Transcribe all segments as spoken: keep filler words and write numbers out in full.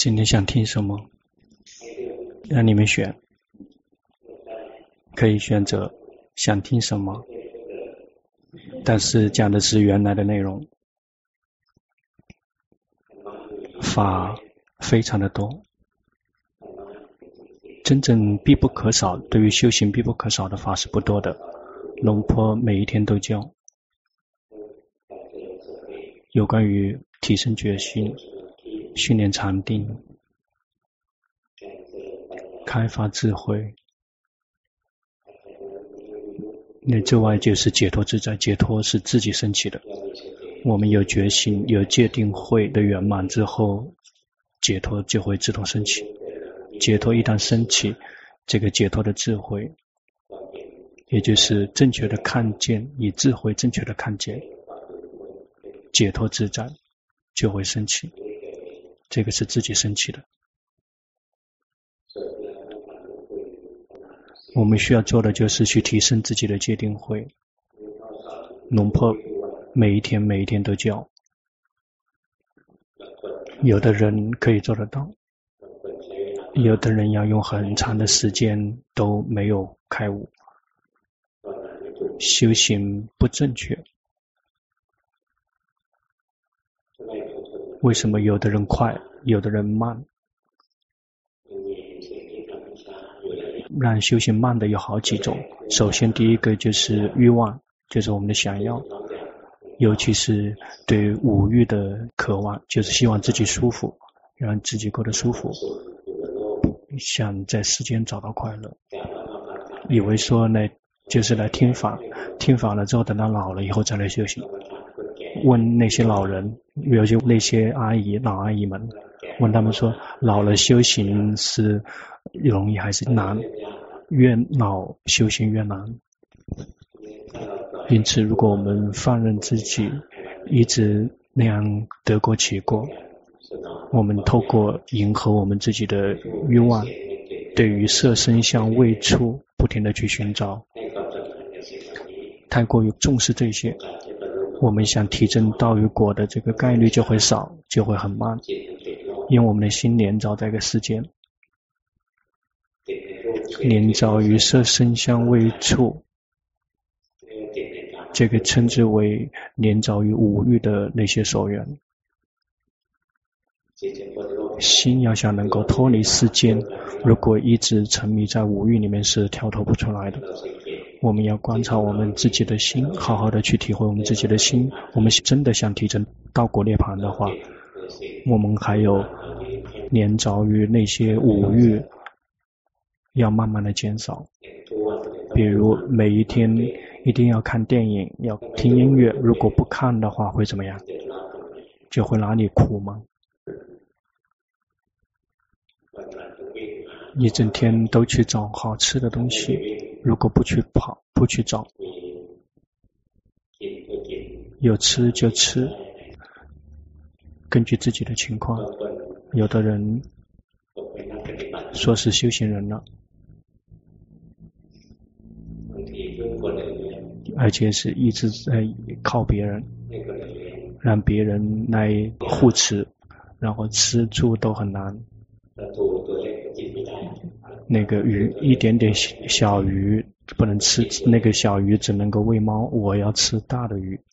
今天想听什么？让你们选，可以选择想听什么，但是讲的是原来的内容。法非常的多，真正必不可少，对于修行必不可少的法是不多的。龙坡每一天都教有关于提升决心、训练禅定、开发智慧，那之外就是解脱自在。解脱是自己升起的，我们有决心、有戒定慧的圆满之后，解脱就会自动升起。解脱一旦升起，这个解脱的智慧，也就是正确的看见，以智慧正确的看见，解脱自在就会升起。这个是自己升起的。我们需要做的就是去提升自己的戒定慧。龙坡每一天每一天都教，有的人可以做得到，有的人要用很长的时间都没有开悟，修行不正确。为什么有的人快，有的人慢？让修行慢的有好几种。首先第一个就是欲望，就是我们的想要，尤其是对五欲的渴望，就是希望自己舒服，让自己过得舒服，想在世间找到快乐，以为说呢就是来听法，听法了之后等到老了以后再来修行。问那些老人，尤其那些阿姨老阿姨们，问他们说老了修行是容易还是难？越老修行越难。因此如果我们放任自己一直那样得过且过，我们透过迎合我们自己的欲望，对于色声香味触不停地去寻找，太过于重视这些，我们想提升道与果的这个概率就会少，就会很慢。因为我们的心连着在一个世间，连着于色声香味触，这个称之为连着于五欲的那些所缘。心要想能够脱离世间，如果一直沉迷在五欲里面是跳脱不出来的。我们要观察我们自己的心，好好的去体会我们自己的心。我们真的想提升道果涅槃的话，我们还有连着于那些五欲要慢慢的减少。比如每一天一定要看电影，要听音乐，如果不看的话会怎么样？就会哪里苦吗？一整天都去找好吃的东西，如果不去跑不去找，有吃就吃，根据自己的情况。有的人说是修行人了，而且是一直在靠别人，让别人来护持，然后吃住都很难。那个鱼一点点小鱼不能吃，那个小鱼只能够喂猫，我要吃大的鱼。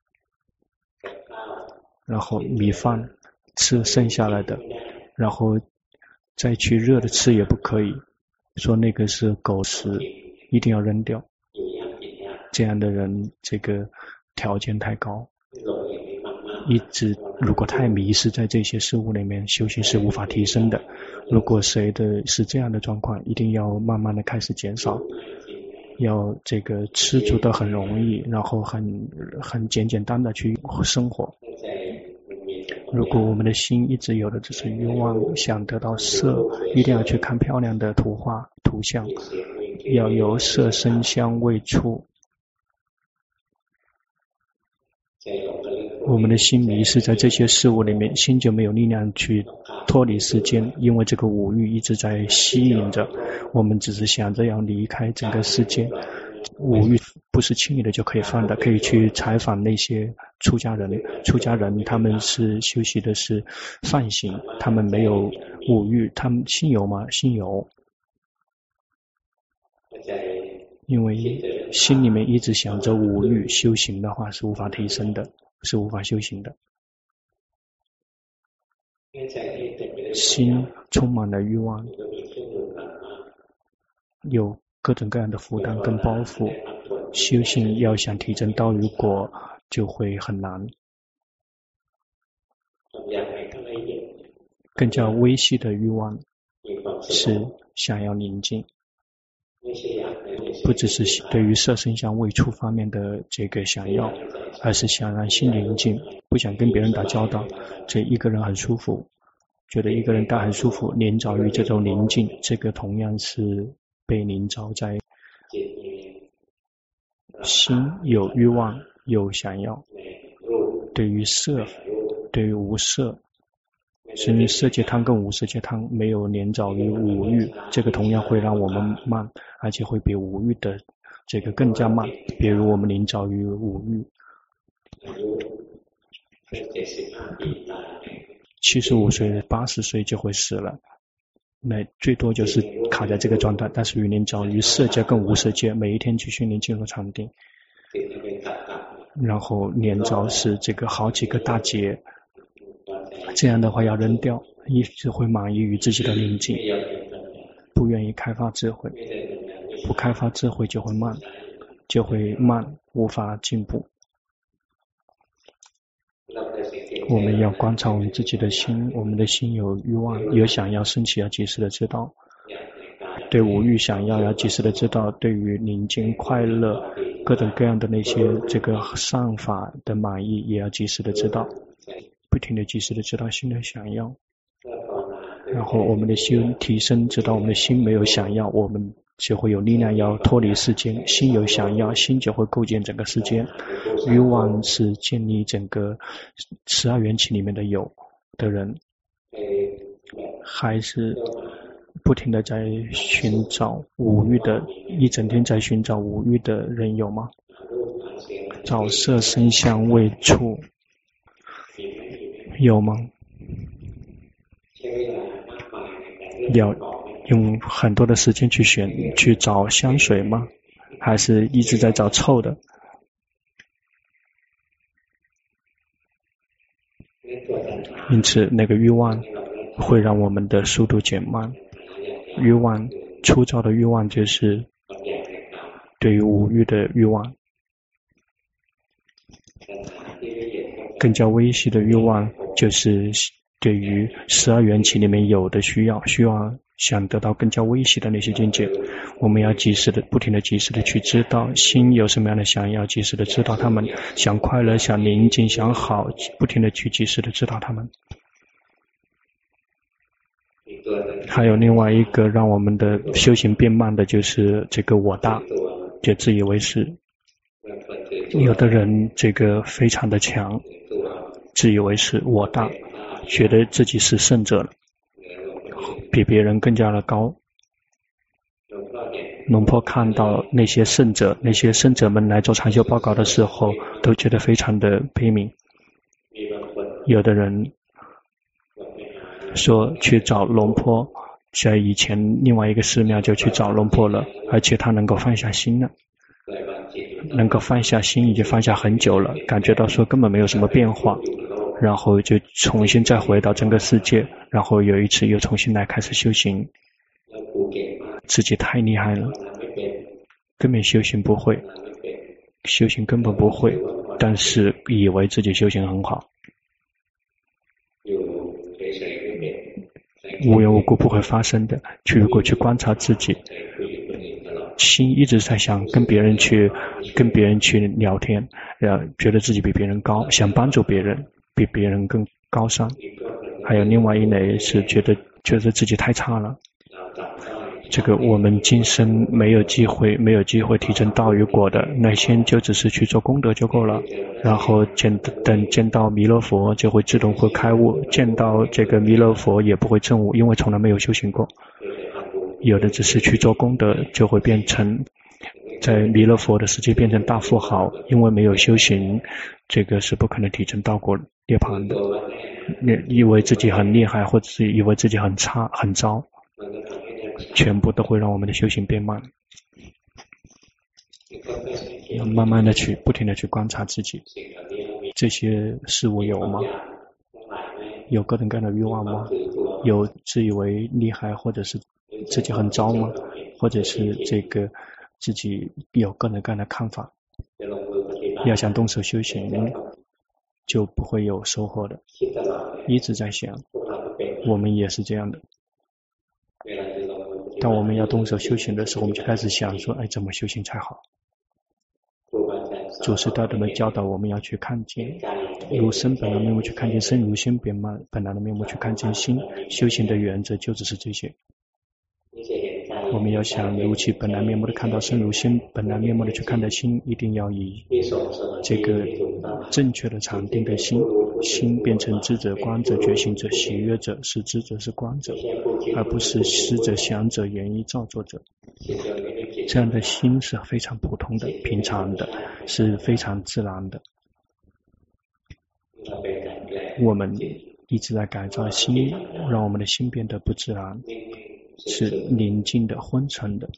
然后米饭吃剩下来的，然后再去热的吃也不可以，说那个是狗食，一定要扔掉。这样的人这个条件太高，一直如果太迷失在这些事物里面，修行是无法提升的。如果谁的是这样的状况，一定要慢慢的开始减少，要这个吃住的很容易，然后很很简简单的去生活。如果我们的心一直有的只是欲望，想得到色，一定要去看漂亮的图画图像，要有色声香味触。我们的心迷失在这些事物里面，心就没有力量去脱离世间，因为这个五欲一直在吸引着我们，只是想着要离开整个世界。 五欲不是轻易的就可以放的，可以去采访那些出家人。出家人他们是修习的是梵行，他们没有五欲，他们心有吗？心有。因为心里面一直想着五欲，修行的话是无法提升的，是无法修行的。心充满了欲望，有各种各样的负担跟包袱，修行要想提升道与果就会很难。更加微细的欲望是想要宁静，不只是对于色声香味触方面的这个想要，而是想让心宁静，不想跟别人打交道，这一个人很舒服，觉得一个人待很舒服，临着于这种宁静，这个同样是被临着在心有欲望有想要，对于色对于无色，是因为色界汤跟无色界汤没有连着于五欲，这个同样会让我们慢，而且会比五欲的这个更加慢。比如我们连着于五欲，七十五岁八十岁就会死了，那最多就是卡在这个状态，但是于连着于色界跟无色界，每一天去训练进入禅定，然后连着是这个好几个大劫，这样的话要扔掉，一直会满意于自己的宁静，不愿意开发智慧，不开发智慧就会慢，就会慢，无法进步。我们要观察我们自己的心，我们的心有欲望有想要升起，要及时的知道，对五欲想要要及时的知道，对于宁静快乐各种各样的那些这个善法的满意也要及时的知道，不停的及时的知道心的想要，然后我们的心提升，直到我们的心没有想要，我们就会有力量要脱离世间。心有想要，心就会构建整个世间。欲望是建立整个十二缘起里面的有的人，还是不停的在寻找五欲的，一整天在寻找五欲的人有吗？找色声香味触有吗？要用很多的时间去选去找香水吗？还是一直在找臭的？因此那个欲望会让我们的速度减慢。欲望粗糙的欲望就是对于五欲的欲望，更加微细的欲望就是对于十二缘起里面有的需要，需要想得到更加微细的那些境界，我们要及时的不停的及时的去知道心有什么样的想要，及时的知道他们，想快乐想宁静想好，不停的去及时的知道他们。还有另外一个让我们的修行变慢的就是这个我大，就自以为是。有的人这个非常的强，自以为是我大，觉得自己是圣者了，比别人更加的高。龙婆看到那些圣者，那些圣者们来做禅修报告的时候，都觉得非常的悲悯。有的人说去找龙婆，在以前另外一个寺庙就去找龙婆了，而且他能够放下心了，能够放下心已经放下很久了，感觉到说根本没有什么变化，然后就重新再回到整个世界，然后有一次又重新来开始修行，自己太厉害了，根本修行不会，修行根本不会，但是以为自己修行很好，无缘无故不会发生的。去如果去观察自己，心一直在想跟别人去跟别人去聊天，然后觉得自己比别人高，想帮助别人，比别人更高尚。还有另外一类是觉得觉得自己太差了，这个我们今生没有机会没有机会提升道与果的，那先就只是去做功德就够了，然后见等见到弥勒佛就会自动会开悟，见到这个弥勒佛也不会证悟，因为从来没有修行过。有的只是去做功德就会变成在弥勒佛的世界变成大富豪，因为没有修行，这个是不可能提升到过涅槃的。以为自己很厉害，或者是以为自己很差很糟，全部都会让我们的修行变慢。要慢慢的去不停的去观察自己，这些事物有吗？有各种各样的欲望吗？有自以为厉害或者是自己很糟吗？或者是这个自己有各种各样的看法？要想动手修行就不会有收获的。一直在想，我们也是这样的。当我们要动手修行的时候，我们就开始想说，哎，怎么修行才好？祖师大德们教导我们要去看见如身本来面目，去看见身如心本来的面目，去看见心。修行的原则就只是这些。我们要想如其本来面目的看到身如心本来面目的去看待心，一定要以这个正确的禅定的心，心变成知者、观者、觉醒者、喜悦者，是知者是观者，而不是思者、想者、言绎造作者。这样的心是非常普通的、平常的，是非常自然的。我们一直在改造心，让我们的心变得不自然，是宁静的、昏沉的，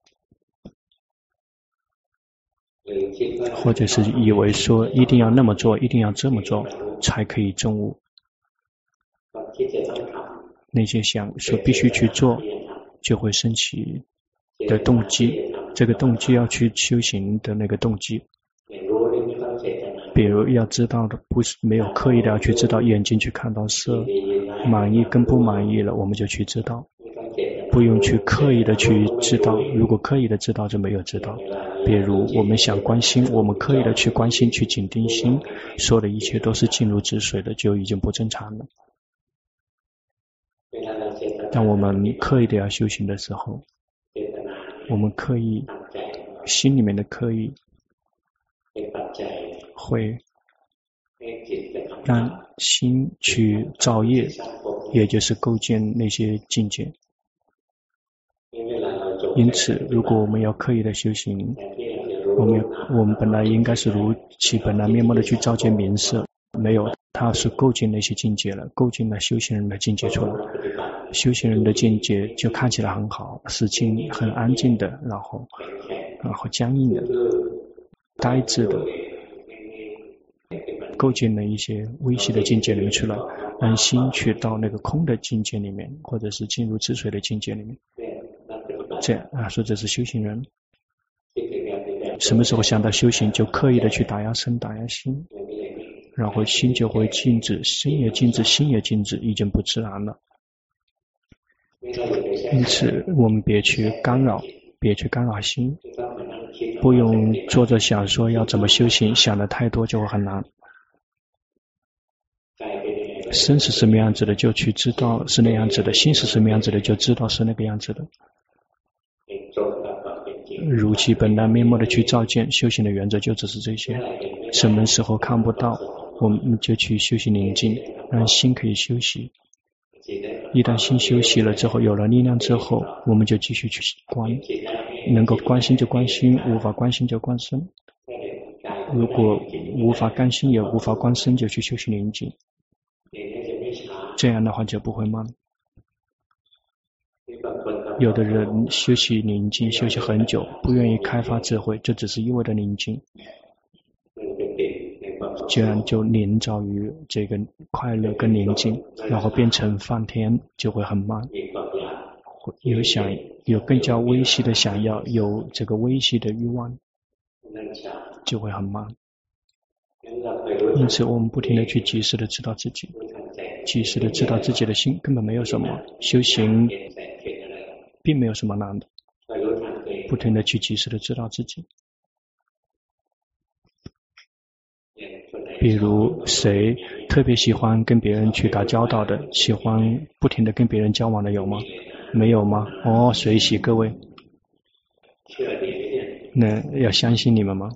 或者是以为说一定要那么做，一定要这么做才可以证悟。那些想说必须去做，就会升起的动机，这个动机要去修行的那个动机。比如要知道的，不是没有刻意的要去知道，眼睛去看到色，满意跟不满意了，我们就去知道。不用去刻意的去知道，如果刻意的知道就没有知道。比如我们想关心，我们刻意的去关心，去紧盯心，所有的一切都是进入止水的，就已经不正常了。当我们刻意的要修行的时候，我们刻意心里面的刻意会让心去造业，也就是构建那些境界。因此如果我们要刻意的修行，我们我们本来应该是如其本来面目的去照见名色，没有，它是构建那些境界了，构建了修行人的境界出来。修行人的境界就看起来很好，事情很安静的，然后然后僵硬的、呆滞的，构建了一些微细的境界里面出来，让心去到那个空的境界里面，或者是进入止水的境界里面。这样啊，说这是修行人。什么时候想到修行，就刻意的去打压身、打压心，然后心就会静止，身也静止，心也静止，已经不自然了。因此我们别去干扰，别去干扰心，不用坐着想说要怎么修行，想的太多就会很难。身是什么样子的就去知道是那样子的，心是什么样子的就知道是那个样子的。如其本来面目的去照见，修行的原则就只是这些。什么时候看不到，我们就去修行宁静，让心可以休息。一旦心休息了之后，有了力量之后，我们就继续去观，能够观心就观心，无法观心就观身。如果无法观心也无法观身，就去修行宁静，这样的话就不会慢。有的人休息宁静休息很久，不愿意开发智慧，这只是一味的宁静，这样就凝照于这个快乐跟宁静，然后变成梵天，就会很慢。有想有更加微细的想要，有这个微细的欲望，就会很慢。因此我们不停地去及时的知道自己，及时的知道自己的心，根本没有什么，修行并没有什么难的，不停地去及时的知道自己。比如谁特别喜欢跟别人去打交道的，喜欢不停地跟别人交往的有吗？没有吗？哦，随喜各位，那要相信你们吗？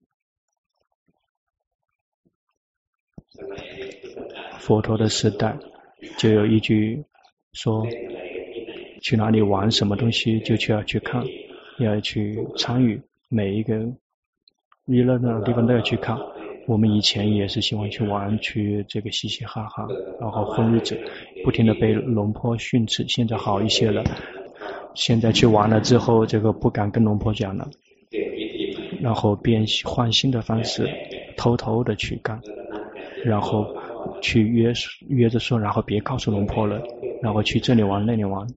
佛陀的时代就有一句说，去哪里玩什么东西就去要去看，要去参与， 每一个娱乐的地方都要去看。我们以前也是喜欢去玩，去这个嘻嘻哈哈，然后混日子，不停的被龙婆训斥。现在好一些了，现在去玩了之后，这个不敢跟龙婆讲了，然后变换新的方式，偷偷的去干，然后去约约着说，然后别告诉龙婆了，然后去这里玩那里玩，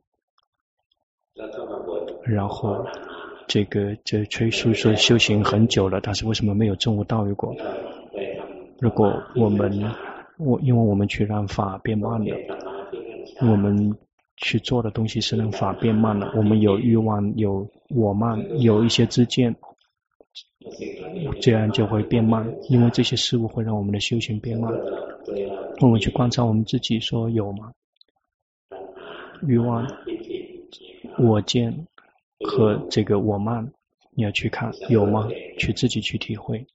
然后这个这崔叔说修行很久了，但是为什么没有证悟道于果？如果我们我因为我们去让法变慢了，我们去做的东西是让法变慢了，我们有欲望，有我慢，有一些知见，这样就会变慢，因为这些事物会让我们的修行变慢。我们去观察我们自己，说有吗？欲望、我见和这个我慢，你要去看有吗？去自己去体会。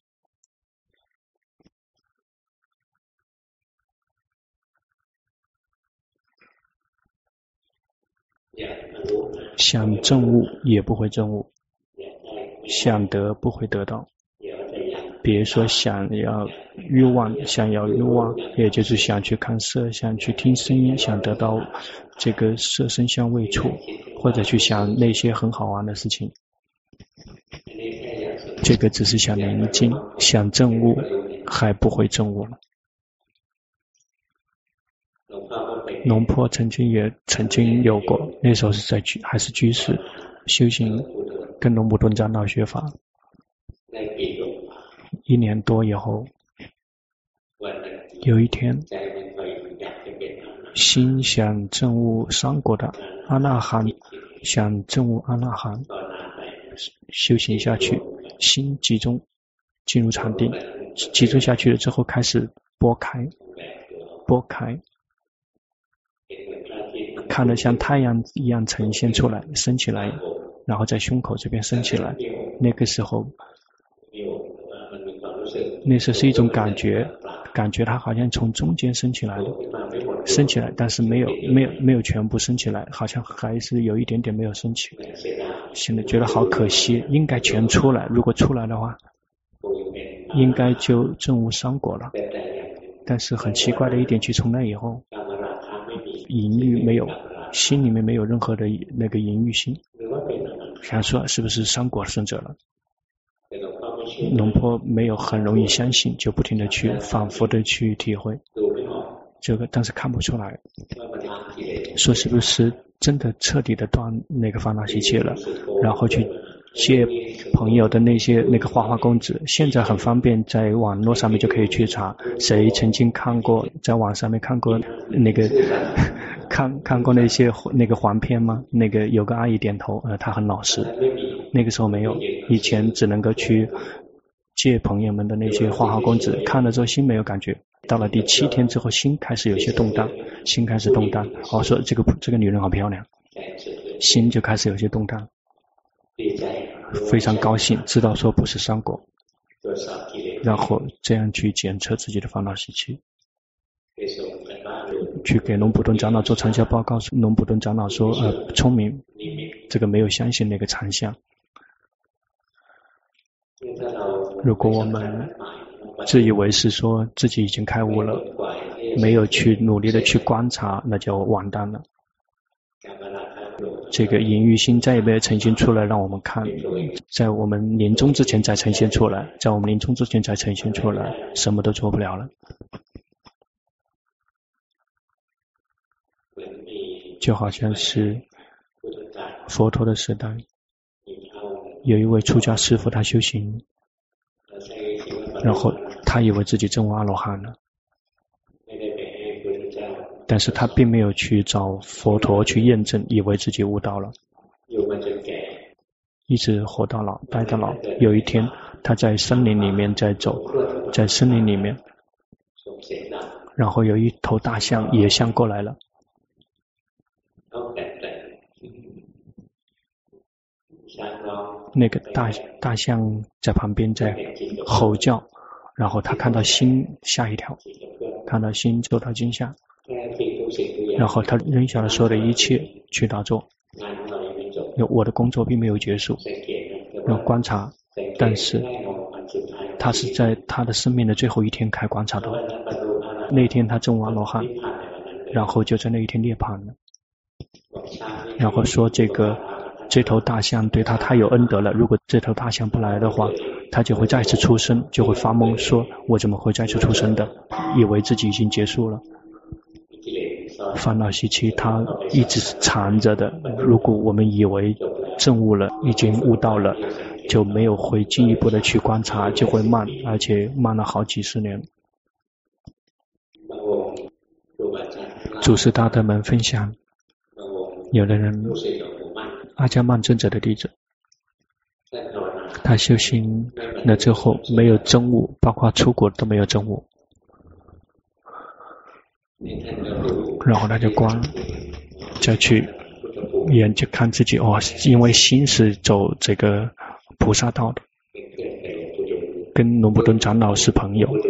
想证悟也不会证悟，想得不会得到。比如说想要欲望，想要欲望，也就是想去看色，想去听声音，想得到这个色声香味触，或者去想那些很好玩的事情，这个只是想宁静，想证悟还不会证悟了。龙婆曾经也曾经有过，那时候是在居还是居士修行，跟龙普顿长老学法，一年多以后，有一天心想证悟三果的阿那含，想证悟阿那含，修行下去，心集中进入禅定，集中下去了之后开始拨开拨开，看得像太阳一样呈现出来，升起来，然后在胸口这边升起来。那个时候那时候是一种感觉，感觉它好像从中间升起来的，升起来，但是没有没有没有全部升起来，好像还是有一点点没有升起。现在觉得好可惜，应该全出来，如果出来的话，应该就证悟三果了。但是很奇怪的一点，去从那以后，淫欲没有，心里面没有任何的那个淫欲心，想说是不是三果圣者了？龙婆没有很容易相信，就不停的去反复的去体会这个，但是看不出来，说是不是真的彻底的断那个烦恼习气了，然后去借朋友的那些那个花花公子，现在很方便，在网络上面就可以去查，谁曾经看过在网上面看过那个看看过那些那个黄片吗？那个有个阿姨点头，呃，她很老实。那个时候没有，以前只能够去借朋友们的那些花花公子，看了之后心没有感觉，到了第七天之后，心开始有些动荡，心开始动荡，哦，说这个这个女人好漂亮，心就开始有些动荡，非常高兴，知道说不是三果，然后这样去检测自己的烦恼习气，去给龙普顿长老做长效报告。龙普顿长老说，呃，聪明，这个没有相信那个长相。如果我们自以为是说自己已经开悟了，没有去努力的去观察，那就完蛋了。这个淫欲心再也没有呈现出来让我们看，在我们临终之前才呈现出来，在我们临终之前才呈现出来，什么都做不了了。就好像是佛陀的时代，有一位出家师父，他修行，然后他以为自己证悟阿罗汉了，但是他并没有去找佛陀去验证，以为自己悟到了，一直活到老，待到老。有一天他在森林里面在走，在森林里面，然后有一头大象野象过来了，那个大大象在旁边在吼叫，然后他看到心吓一跳，看到心受到惊吓，然后他扔下了所有的一切去打坐。我的工作并没有结束，要观察但是他是在他的生命的最后一天开观察到，那天他证完罗汉，然后就在那一天涅槃了。然后说这个这头大象对他太有恩德了，如果这头大象不来的话，他就会再次出生，就会发梦说我怎么会再次出生的，以为自己已经结束了。烦恼习气他一直是缠着的，如果我们以为证悟了，已经悟到了，就没有会进一步的去观察，就会慢，而且慢了好几十年。祖师大德们分享，有的人阿伽曼尊者的弟子，他修行了之后没有证悟，包括出国都没有证悟，然后他就观再去研究看自己，哦，因为心是走这个菩萨道的，跟龙布顿长老是朋友，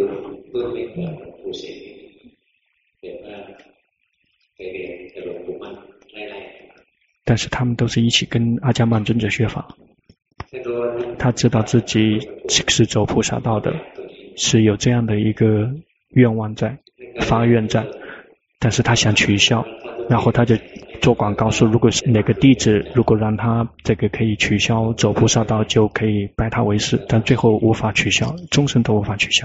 但是他们都是一起跟阿伽曼尊者学法。他知道自己是走菩萨道的，是有这样的一个愿望在，发愿在，但是他想取消，然后他就做广告说，如果是哪个弟子如果让他这个可以取消走菩萨道，就可以拜他为师，但最后无法取消，终身都无法取消。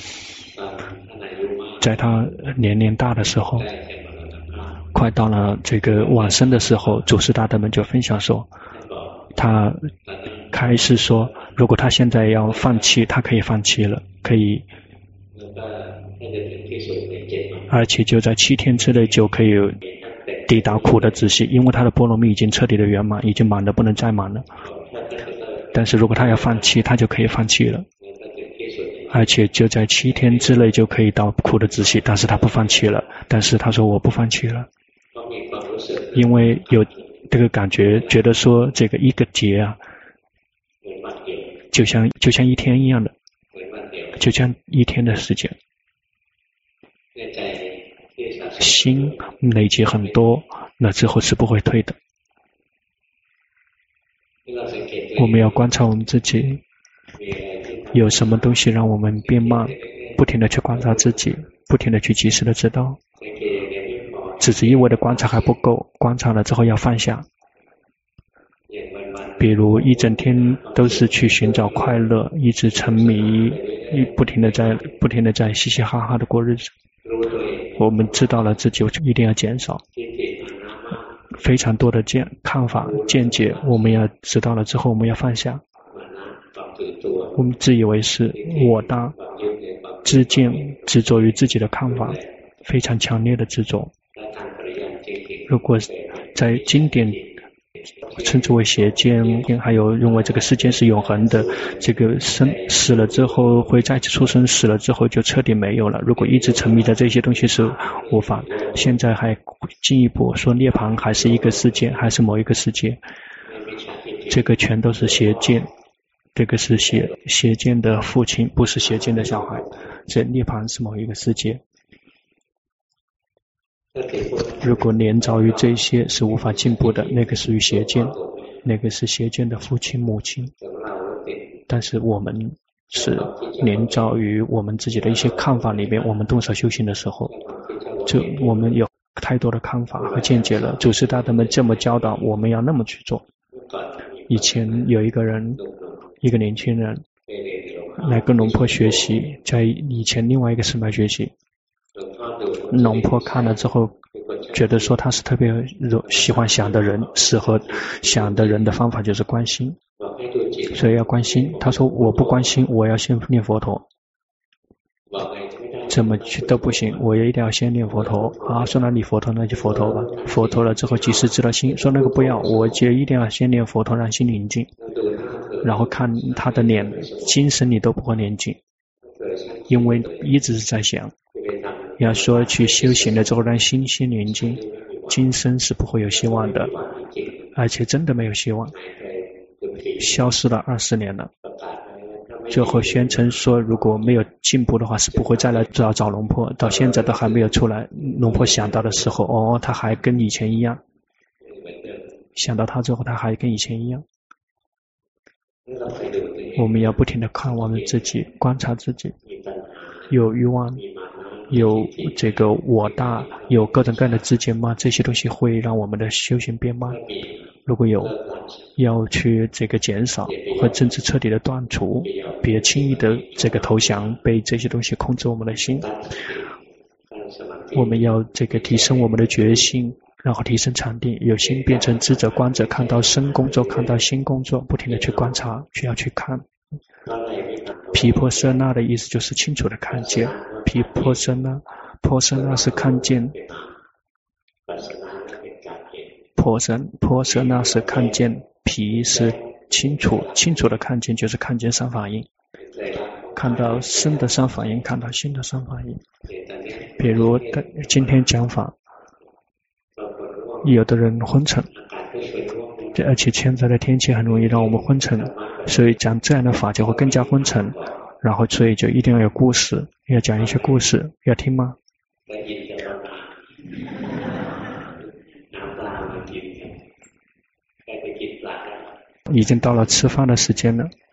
在他年龄大的时候，快到了这个往生的时候，祖师大德们就分享说，他开始说，如果他现在要放弃，他可以放弃了，可以，而且就在七天之内就可以抵达苦的自息，因为他的波罗蜜已经彻底的圆满，已经满的不能再满了。但是如果他要放弃，他就可以放弃了，而且就在七天之内就可以到苦的自息，但是他不放弃了。但是他说我不放弃了，因为有这个感觉，觉得说这个一个劫啊，就像就像一天一样的，就像一天的时间，心累积很多，那之后是不会退的。我们要观察我们自己，有什么东西让我们变慢，不停地去观察自己，不停地去及时的知道。只是一味的观察还不够，观察了之后要放下。比如一整天都是去寻找快乐，一直沉迷，不停的在不停的在嘻嘻哈哈的过日子。我们知道了自己一定要减少非常多的见看法见解，我们要知道了之后我们要放下。我们自以为是我大知见，执着于自己的看法，非常强烈的执着。如果在经典称之为邪见，还有认为这个世间是永恒的，这个生死了之后会再次出生，死了之后就彻底没有了。如果一直沉迷在这些东西是无法，现在还进一步说涅槃还是一个世界，还是某一个世界，这个全都是邪见，这个是邪邪见的父亲，不是邪见的小孩。这涅槃是某一个世界。如果连着于这些是无法进步的，那个属于邪见，那个是邪见的父亲母亲。但是我们是连着于我们自己的一些看法里面，我们动手修行的时候，就我们有太多的看法和见解了。祖师大德们这么教导，我们要那么去做。以前有一个人，一个年轻人来跟龙婆学习，在以前另外一个师派学习，龙婆看了之后觉得说他是特别喜欢想的人，适合想的人的方法就是观心，所以要观心。他说我不观心，我要先念佛陀，怎么去都不行，我也一定要先念佛陀啊。说那你佛陀那就佛陀吧，佛陀了之后及时知道心，说那个不要，我就一定要先念佛陀让心宁静，然后看他的脸精神你都不会宁静，因为一直是在想。要说去修行了之后让心心宁静，今生是不会有希望的，而且真的没有希望，消失了二十年了。最后宣称说如果没有进步的话是不会再来找找龙婆，到现在都还没有出来。龙婆想到的时候，哦，他还跟以前一样，想到他之后他还跟以前一样。 我们要不停地看我们自己，观察自己，有欲望，有这个我大，有各种各样的知见吗？这些东西会让我们的修行变慢。如果有，要去这个减少，或甚至彻底的断除，别轻易的这个投降，被这些东西控制我们的心。我们要这个提升我们的决心，然后提升禅定，有心变成知者观者，看到身工作，看到心工作，不停的去观察，需要去看。毗婆舍那的意思就是清楚的看见，毗婆舍那，婆舍那是看见，婆舍婆舍那是看见，毗是清楚，清楚的看见就是看见三法印，看到身的三法印，看到心的三法印。比如今天讲法，有的人昏沉，而且现在的天气很容易让我们昏沉，所以讲这样的法就会更加昏沉。然后所以就一定要有故事，要讲一些故事，要听吗？已经到了吃饭的时间了。